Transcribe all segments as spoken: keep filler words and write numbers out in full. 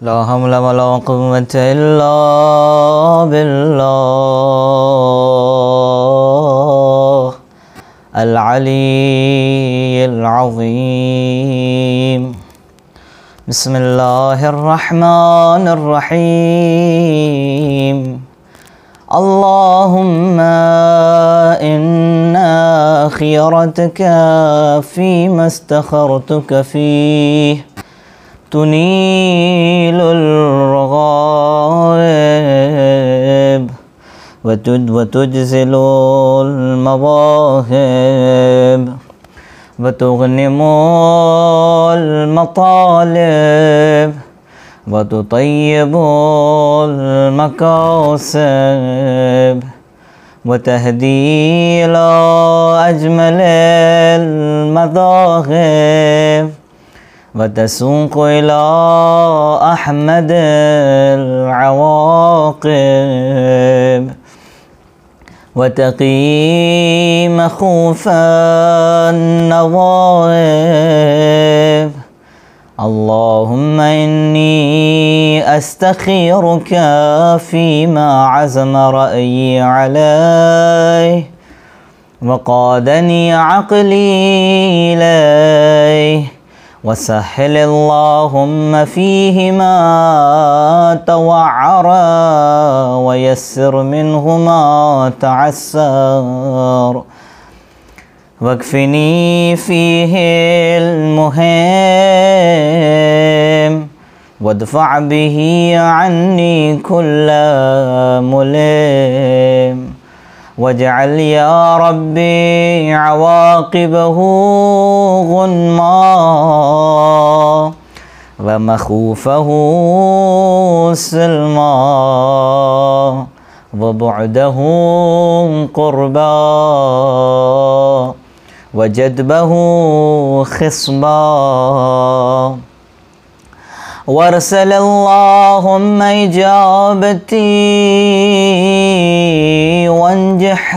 لا حول ولا قوة إلا بالله العلي العظيم. بسم الله الرحمن الرحيم. اللهم إنا خيرتك فيما استخرتك فيه تنيل الرغائب وتجزل المواهب وتغنم المطالب وتطيب المكاسب وتهدي إلى أجمل المذاهب وتسوق إلى أحمد العواقب وتقي مخوف النوائب. اللهم إني أستخيرك فيما عزم رأيي عليه وقادني عقلي إليه، وسهل اللهم فيهما توعر ويسر منهما تعسر، واكفني فيه المهم وادفع به عني كل ملم، واجعل يا ربي عواقبه غنما ومخوفه سلما وبعده قربا وجدبه خصبا. وارسل اللهم إجابتي وانجح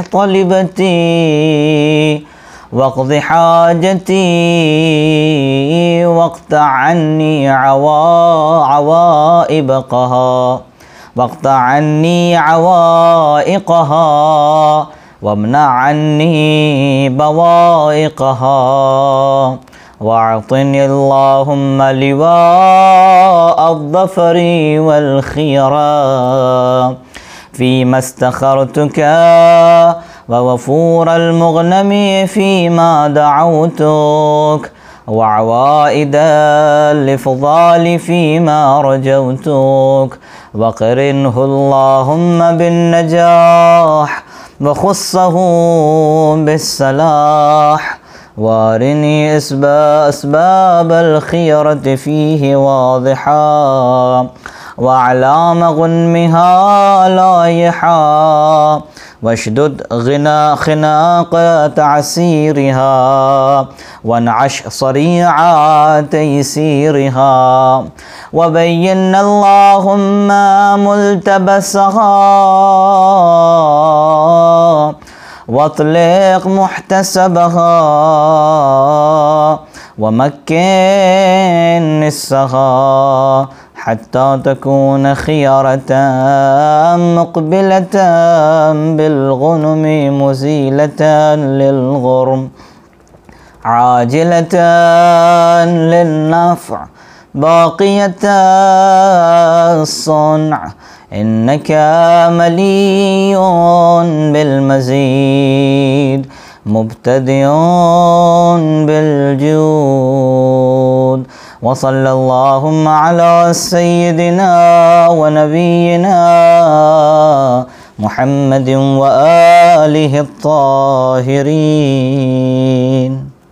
طلبتي واقض حاجتي واقطع عني عوائبقها واقطع عني عوائقها وامنع عني بوائقها، واعطني اللهم لواء الظفر والخيرا فيما استخرتك ووفور المغنم فيما دعوتك وعوائد الإفضال فيما رجوتك، وقرنه اللهم بالنجاح وخصه بالصلاح، وارني أسباب الخيرة فيه واضحا وأعلام غنمها لايحا، واشدد غنا خناق تعسيرها وانعش صريع تيسيرها، وبين اللهم ملتبسها واطلق محتسبها ومكن نسها حتى تكون خيرة مقبلة بالغنم مزيلة للغرم عاجلة للنفع باقية الصنع، إنك ملي بالمزيد مبتدئ بالجود. وصلى اللهم على سيدنا ونبينا محمد وآله الطاهرين.